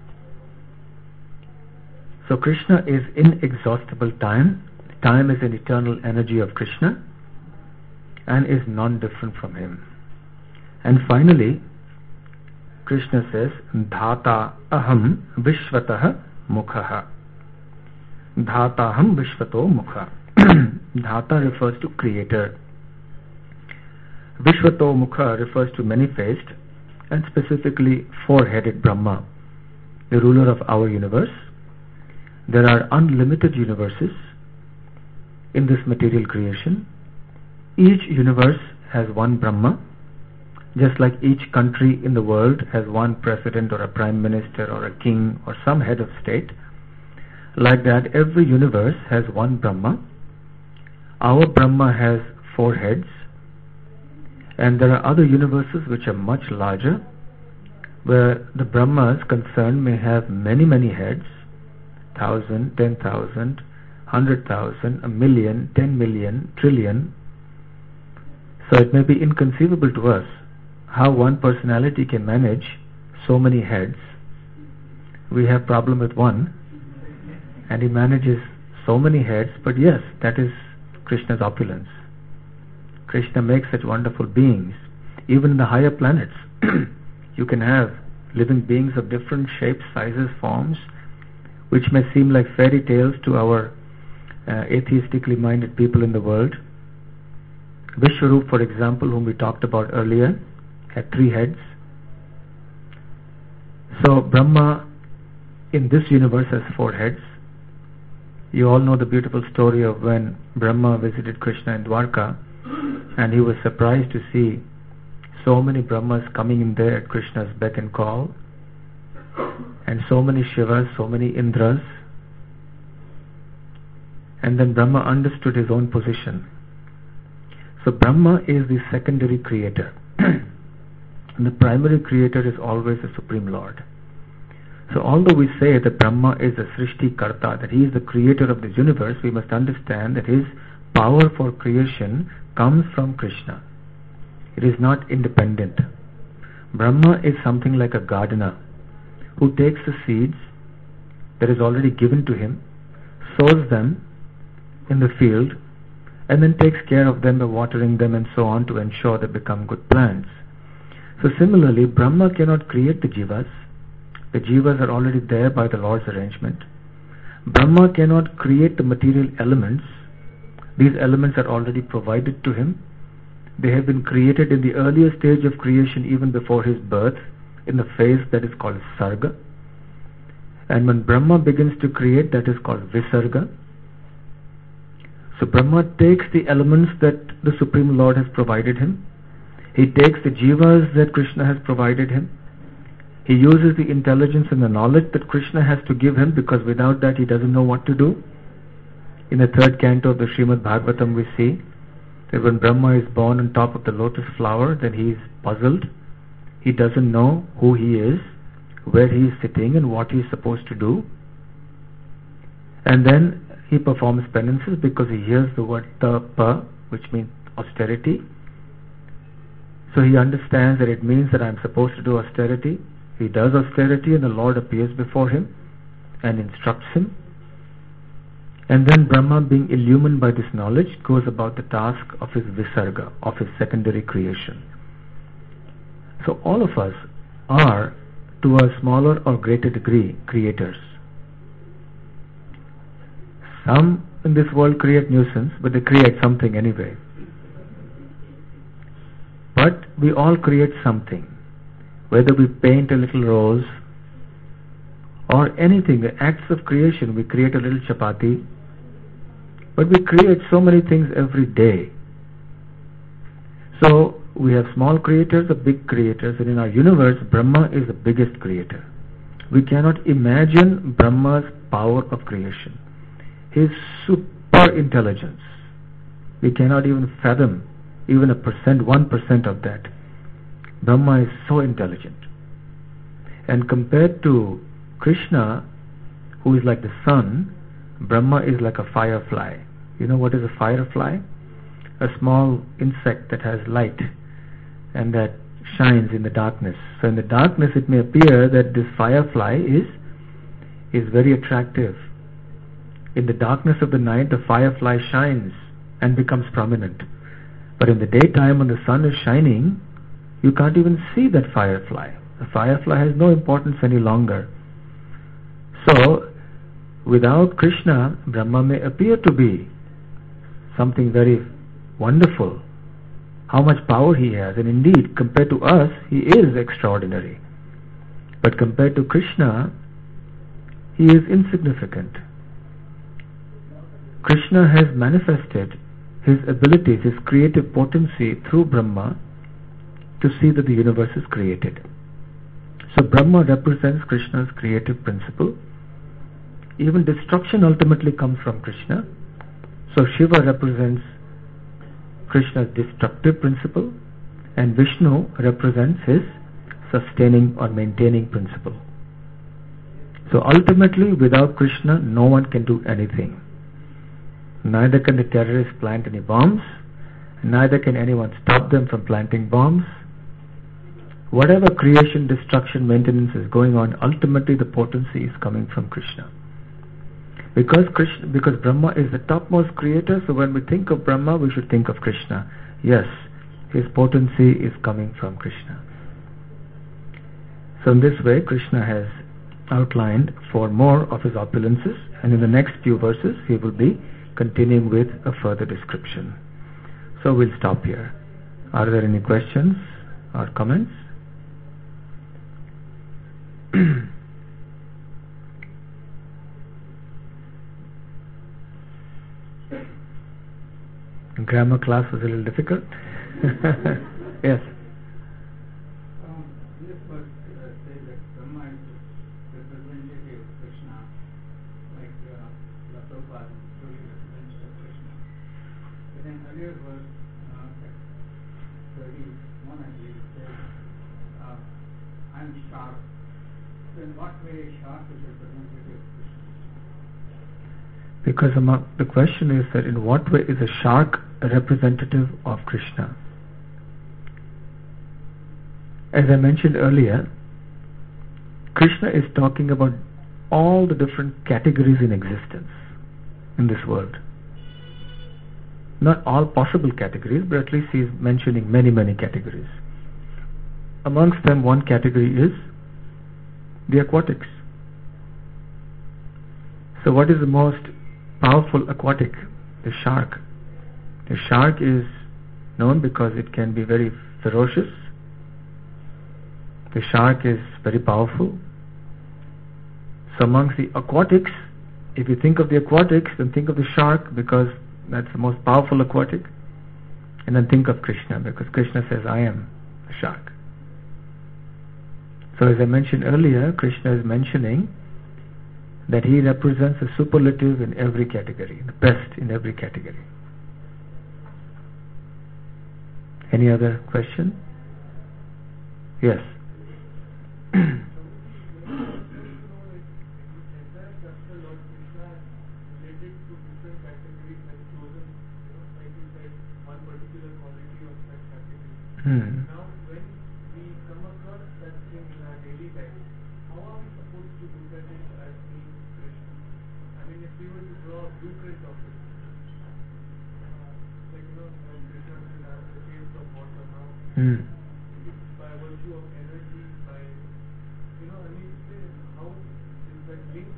So Krishna is inexhaustible time. Time is an eternal energy of Krishna and is non-different from him. And finally, Krishna says, Dhata aham vishvatah mukhaha. Dhata aham vishvato mukha. Dhata refers to creator. Vishvato mukha refers to many-faced and specifically four-headed Brahma, the ruler of our universe. There are unlimited universes in this material creation. Each universe has one Brahma, just like each country in the world has one president or a prime minister or a king or some head of state. Like that, every universe has one Brahma. Our Brahma has four heads, And there are other universes which are much larger, where the Brahmas concerned may have many, many heads, thousand, ten thousand, hundred thousand, a million, ten million, trillion. So it may be inconceivable to us how one personality can manage so many heads. We have problem with one, and he manages so many heads, but yes, that is Krishna's opulence. Krishna makes such wonderful beings. Even in the higher planets, you can have living beings of different shapes, sizes, forms, which may seem like fairy tales to our uh, atheistically minded people in the world. Vishwarup, for example, whom we talked about earlier, had three heads. So Brahma in this universe has four heads. You all know the beautiful story of when Brahma visited Krishna in Dwarka, and he was surprised to see so many Brahmas coming in there at Krishna's beck and call, and so many Shivas, so many Indras. And then Brahma understood his own position. So Brahma is the secondary creator and the primary creator is always the Supreme Lord. So although we say that Brahma is the Srishti Karta, that he is the creator of this universe, we must understand that his power for creation comes from Krishna. It is not independent. Brahma is something like a gardener who takes the seeds that is already given to him, sows them in the field, and then takes care of them by watering them and so on to ensure they become good plants. So similarly, Brahma cannot create the jivas. The jivas are already there by the Lord's arrangement. Brahma cannot create the material elements. These elements are already provided to him. They have been created in the earlier stage of creation, even before his birth, in the phase that is called Sarga. And when Brahma begins to create, that is called Visarga. So Brahma takes the elements that the Supreme Lord has provided him. He takes the jivas that Krishna has provided him. He uses the intelligence and the knowledge that Krishna has to give him, because without that he doesn't know what to do. In the third canto of the Srimad Bhagavatam we see that when Brahma is born on top of the lotus flower, then he is puzzled. He doesn't know who he is, where he is sitting and what he is supposed to do. And then he performs penances because he hears the word tapa, which means austerity. So he understands that it means that I am supposed to do austerity. He does austerity and the Lord appears before him and instructs him. And then Brahma, being illumined by this knowledge, goes about the task of his Visarga, of his secondary creation. So all of us are, to a smaller or greater degree, creators. Some in this world create nuisance, but they create something anyway. But we all create something. Whether we paint a little rose or anything, the acts of creation, we create a little chapati, but we create so many things every day. So we have small creators, the big creators, and in our universe, Brahma is the biggest creator. We cannot imagine Brahma's power of creation, his super intelligence. We cannot even fathom even a percent, one percent of that. Brahma is so intelligent. And compared to Krishna, who is like the sun, Brahma is like a firefly. You know what is a firefly? A small insect that has light and that shines in the darkness. So in the darkness it may appear that this firefly is is very attractive. In the darkness of the night, the firefly shines and becomes prominent. But in the daytime, when the sun is shining, you can't even see that firefly. The firefly has no importance any longer. So, without Krishna, Brahma may appear to be something very wonderful. How much power he has. And indeed, compared to us, he is extraordinary. But compared to Krishna, he is insignificant. Krishna has manifested his abilities, his creative potency through Brahma to see that the universe is created. So Brahma represents Krishna's creative principle. Even destruction ultimately comes from Krishna. So Shiva represents Krishna's destructive principle, and Vishnu represents his sustaining or maintaining principle. So ultimately, without Krishna, no one can do anything. Neither can the terrorists plant any bombs, neither can anyone stop them from planting bombs. Whatever creation, destruction, maintenance is going on, ultimately the potency is coming from Krishna. Because Krishna, because Brahma is the topmost creator, so when we think of Brahma, we should think of Krishna. Yes, his potency is coming from Krishna. So in this way, Krishna has outlined four more of his opulences, and in the next few verses, he will be continuing with a further description. So we'll stop here. Are there any questions or comments? Grammar class was a little difficult. Yes. Um, this verse uh, says that Brahma is the representative of Krishna, like uh, the Prabhupada is truly representative of Krishna. But in earlier verse, uh, thirty-one, I believe, it says, uh, I am sharp. So in what way sharp is representative of Krishna? Because the question is that in what way is a shark a representative of Krishna? As I mentioned earlier, Krishna is talking about all the different categories in existence in this world. Not all possible categories, but at least he is mentioning many, many categories. Amongst them, one category is the aquatics. So what is the most powerful aquatic? The shark. The shark is known because it can be very ferocious. The shark is very powerful. So amongst the aquatics, if you think of the aquatics, then think of the shark because that's the most powerful aquatic. And then think of Krishna because Krishna says, I am the shark. So as I mentioned earlier, Krishna is mentioning that he represents a superlative in every category, the best in every category. Any other question? Yes. Hmm. Now, when we come across that thing in our daily life, how are we supposed to look at it as being Krishna? I mean, if we were to draw a blueprint of it, uh, like, you know, when Krishna will have the taste of water now, Hmm. by virtue of energy, by, you know, I mean, how is that link?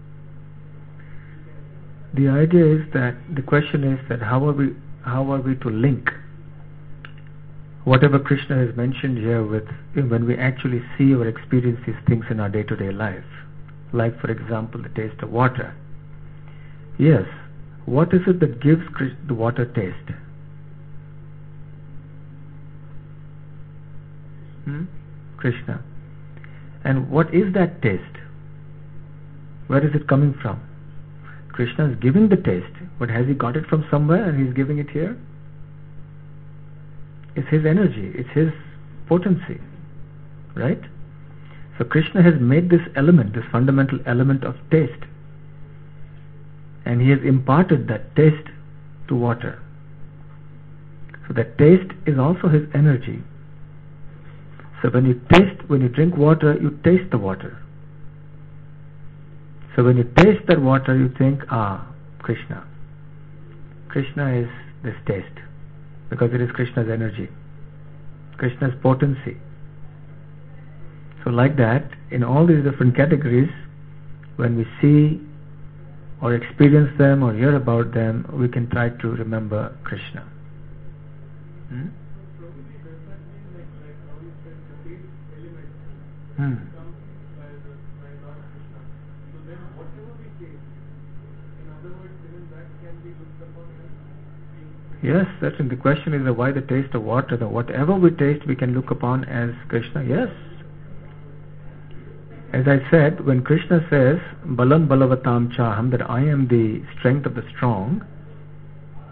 The idea is that, the question is that how are we, how are we to link whatever Krishna has mentioned here with when we actually see or experience these things in our day-to-day life. Like, for example, the taste of water. Yes, what is it that gives the water taste? Hmm? Krishna. And what is that taste? Where is it coming from? Krishna is giving the taste, but has he got it from somewhere and he's giving it here? It's his energy, it's his potency, right? So Krishna has made this element, this fundamental element of taste, and he has imparted that taste to water. So that taste is also his energy. So when you taste, when you drink water, you taste the water. So when you taste that water, you think, ah, Krishna. Krishna is this taste, because it is Krishna's energy, Krishna's potency. So like that, in all these different categories, when we see or experience them or hear about them, we can try to remember Krishna. Hmm? Hmm. Yes, certainly. The question is why the taste of water. That whatever we taste, we can look upon as Krishna. Yes. As I said, when Krishna says, Balam Balavatam Chaham, that I am the strength of the strong,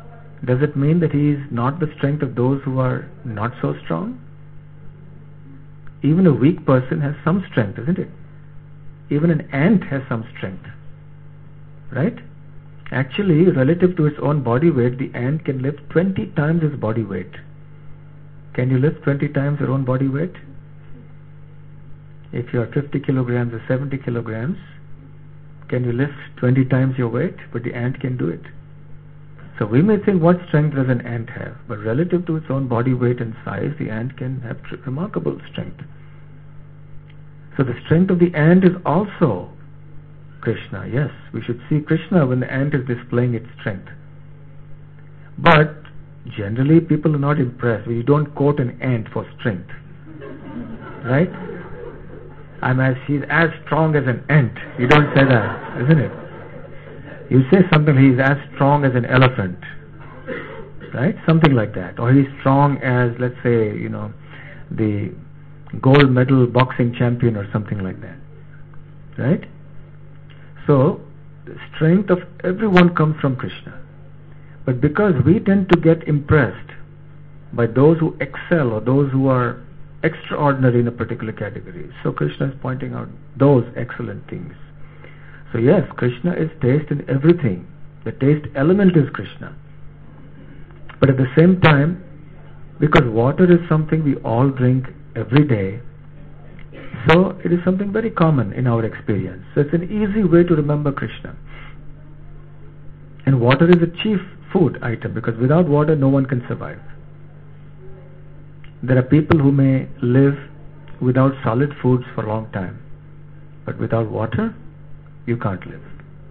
does it mean that he is not the strength of those who are not so strong? Even a weak person has some strength, isn't it? Even an ant has some strength, right? Actually, relative to its own body weight, the ant can lift twenty times its body weight. Can you lift twenty times your own body weight? If you are fifty kilograms or seventy kilograms, can you lift twenty times your weight? But the ant can do it. So we may think, what strength does an ant have? But relative to its own body weight and size, the ant can have tr- remarkable strength. So the strength of the ant is also Krishna. Yes, we should see Krishna when the ant is displaying its strength. But generally people are not impressed. You don't quote an ant for strength, right? I'm as he's as strong as an ant. You don't say that, isn't it? You say something, he's as strong as an elephant, right? Something like that. Or he's strong as, let's say, you know, the gold medal boxing champion or something like that, right? So the strength of everyone comes from Krishna. But because we tend to get impressed by those who excel or those who are extraordinary in a particular category, so Krishna is pointing out those excellent things. So yes, Krishna is taste in everything. The taste element is Krishna. But at the same time, because water is something we all drink every day, so it is something very common in our experience. So it's an easy way to remember Krishna. And water is a chief food item, because without water no one can survive. There are people who may live without solid foods for a long time, but without water you can't live.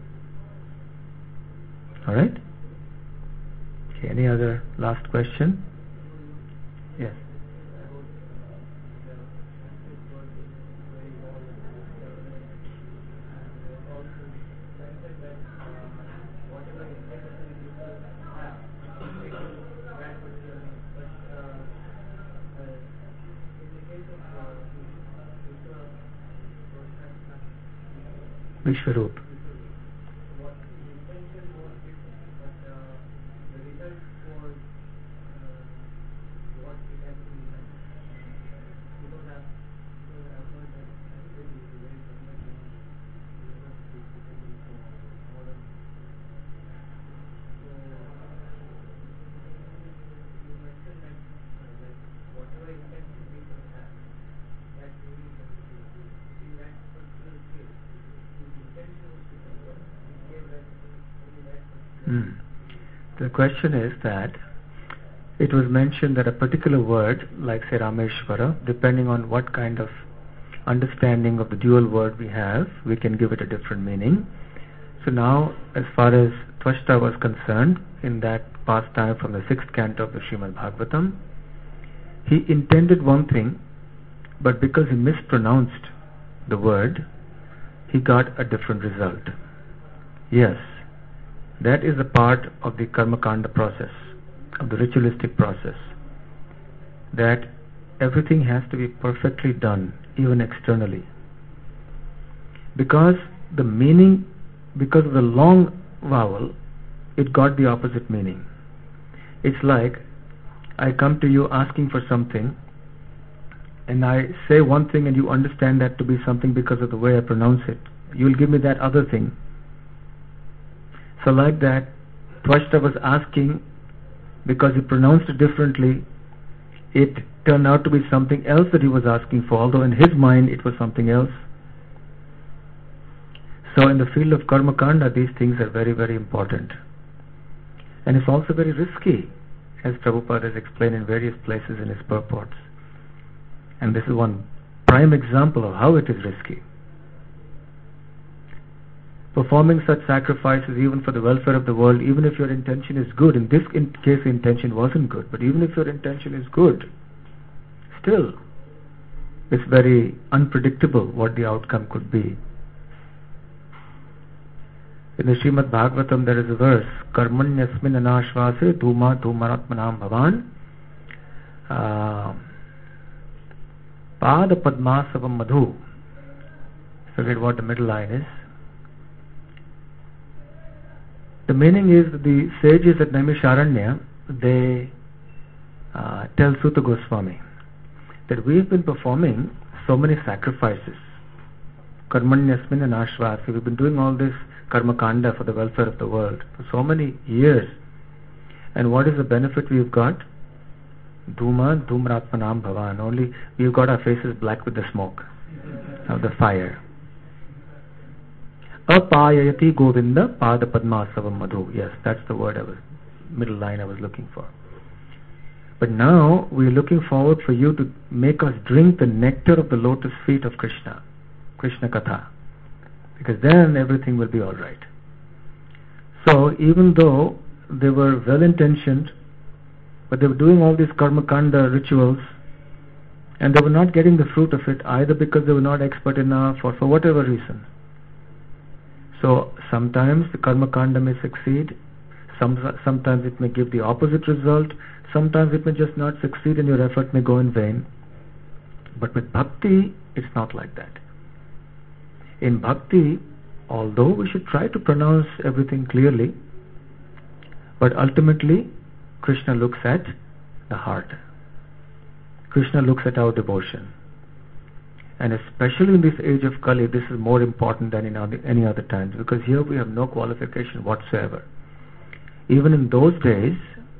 Alright? Okay, any other last question? Yes. Vishwarup. Hmm. The question is that it was mentioned that a particular word, like say Rameshwara, depending on what kind of understanding of the dual word we have, we can give it a different meaning. So now, as far as Tvashta was concerned, in that pastime from the sixth canto of the Srimad Bhagavatam, he intended one thing, but because he mispronounced the word, he got a different result. Yes, that is a part of the Karmakanda process, of the ritualistic process, that everything has to be perfectly done, even externally. Because the meaning, because of the long vowel, it got the opposite meaning. It's like, I come to you asking for something, and I say one thing and you understand that to be something because of the way I pronounce it. You will give me that other thing. So like that, Tvashta was asking, because he pronounced it differently, it turned out to be something else that he was asking for, although in his mind it was something else. So in the field of Karmakanda, these things are very, very important. And it's also very risky, as Prabhupada has explained in various places in his purports. And this is one prime example of how it is risky. Performing such sacrifices even for the welfare of the world, even if your intention is good, in this in case the intention wasn't good, but even if your intention is good, still it's very unpredictable what the outcome could be. In the Srimad Bhagavatam there is a verse, Karmanyasmin anashvase dhuma dhumaratmanam bhavan uh, Pada padmasavam madhu. Forget what the middle line is. The meaning is that the sages at Naimisharanya, they uh, tell Sutta Goswami that we've been performing so many sacrifices, karmanyasmin and ashvasi. We've been doing all this karma kanda for the welfare of the world for so many years. And what is the benefit we've got? Dhuma dhumratmanam bhavan. Only we've got our faces black with the smoke of the fire. Apayayati Govinda pada padmasavam madhu. Yes, that's the word I was, middle line I was looking for. But now we are looking forward for you to make us drink the nectar of the lotus feet of Krishna, Krishna Katha, because then everything will be all right. So even though they were well intentioned, but they were doing all these karma kanda rituals, and they were not getting the fruit of it either because they were not expert enough or for whatever reason. So sometimes the karma kanda may succeed, some, sometimes it may give the opposite result, sometimes it may just not succeed and your effort may go in vain. But with bhakti, it's not like that. In bhakti, although we should try to pronounce everything clearly, but ultimately Krishna looks at the heart. Krishna looks at our devotion. And especially in this age of Kali, this is more important than in any other times, because here we have no qualification whatsoever. Even in those days,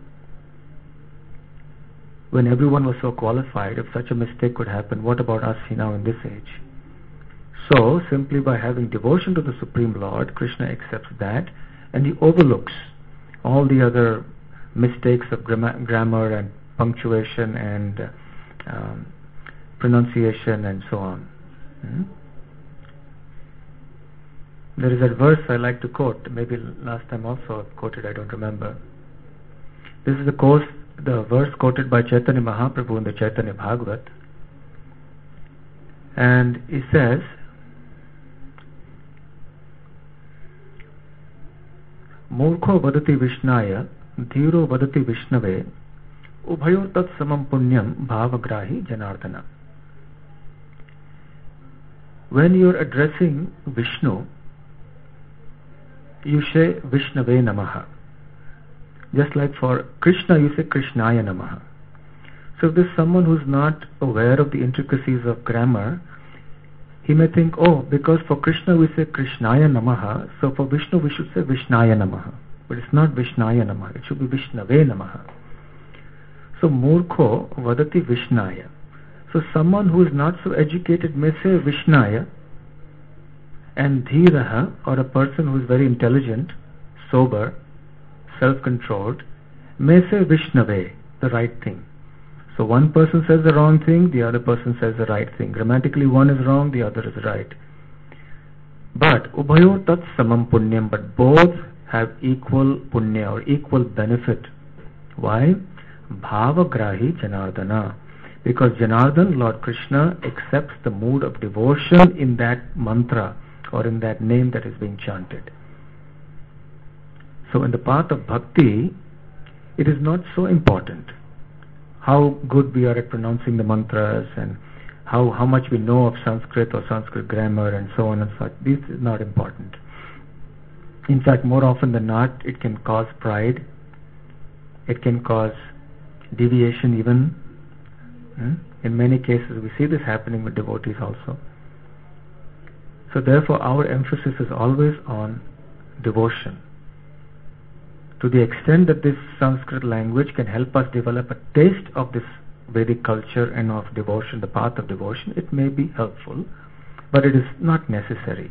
when everyone was so qualified, if such a mistake could happen, what about us now in this age? So, simply by having devotion to the Supreme Lord, Krishna accepts that, and he overlooks all the other mistakes of gram- grammar and punctuation and uh, um, pronunciation and so on. Hmm? There is a verse I like to quote, maybe last time also I quoted, I don't remember. This is the, course, the verse quoted by Chaitanya Mahaprabhu in the Chaitanya Bhagavat, and he says, Murkho vadati Vishnaya, Dhiro vadati Vishnave, Ubhayor tat samam punyam bhavagrahi janardana. When you are addressing Vishnu, you say Vishnave Namaha. Just like for Krishna, you say Krishnaya Namaha. So if there's someone who's not aware of the intricacies of grammar, he may think, oh, because for Krishna we say Krishnaya Namaha, so for Vishnu we should say Vishnaya Namaha. But it's not Vishnaya Namaha, it should be Vishnave Namaha. So Murkho vadati Vishnaya. So someone who is not so educated may say Vishnaya, and Dhiraha, or a person who is very intelligent, sober, self-controlled, may say Vishnave, the right thing. So one person says the wrong thing, the other person says the right thing. Grammatically one is wrong, the other is right. But Ubhayo tat samam punyam, but both have equal punya or equal benefit. Why? Bhavagrahi Janardana. Because Janardhan, Lord Krishna, accepts the mood of devotion in that mantra or in that name that is being chanted. So in the path of bhakti, it is not so important how good we are at pronouncing the mantras and how, how much we know of Sanskrit or Sanskrit grammar and so on and so on. This is not important. In fact, more often than not, it can cause pride. It can cause deviation even. Hmm? In many cases, we see this happening with devotees also. So therefore, our emphasis is always on devotion. To the extent that this Sanskrit language can help us develop a taste of this Vedic culture and of devotion, the path of devotion, it may be helpful, but it is not necessary.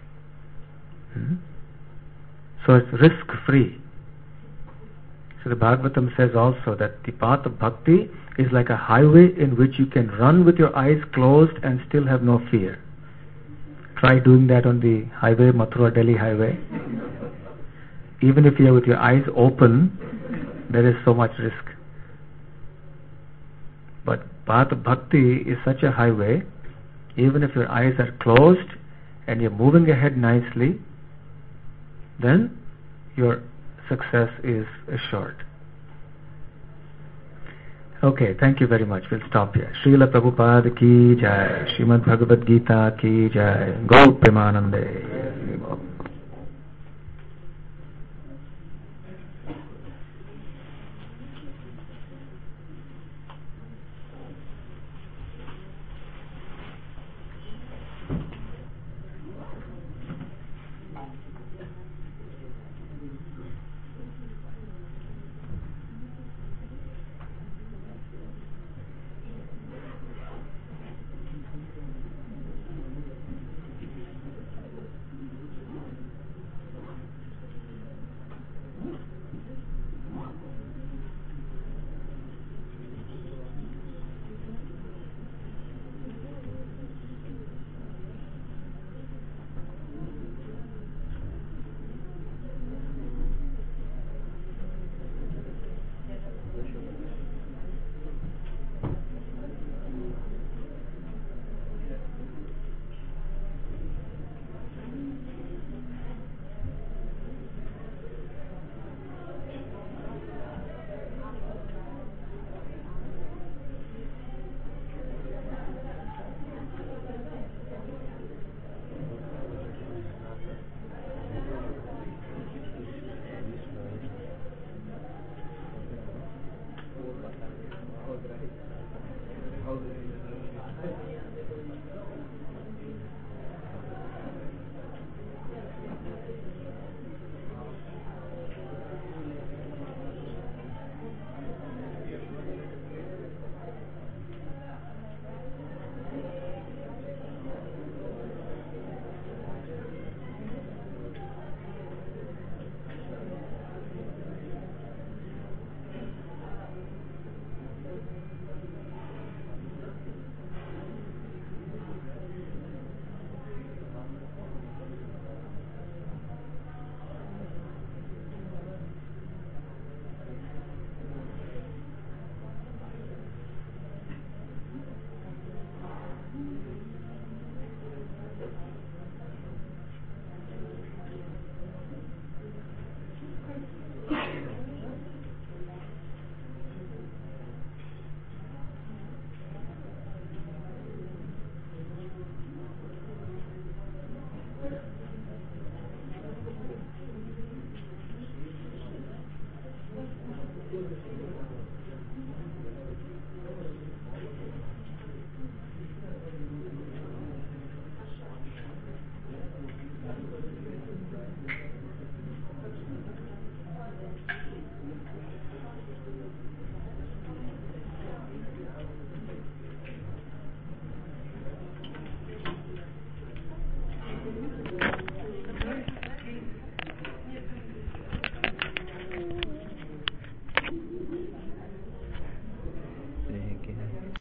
Hmm? So it's risk-free. So the Bhagavatam says also that the path of bhakti is like a highway in which you can run with your eyes closed and still have no fear. Try doing that on the highway, Mathura Delhi highway. Even if you are with your eyes open, there is so much risk. But path of bhakti is such a highway, even if your eyes are closed and you're moving ahead nicely, then your success is assured. Okay, thank you very much. We'll stop here. Srila Prabhupada ki jai, Srimad Bhagavad Gita ki jai, Gau Premanande.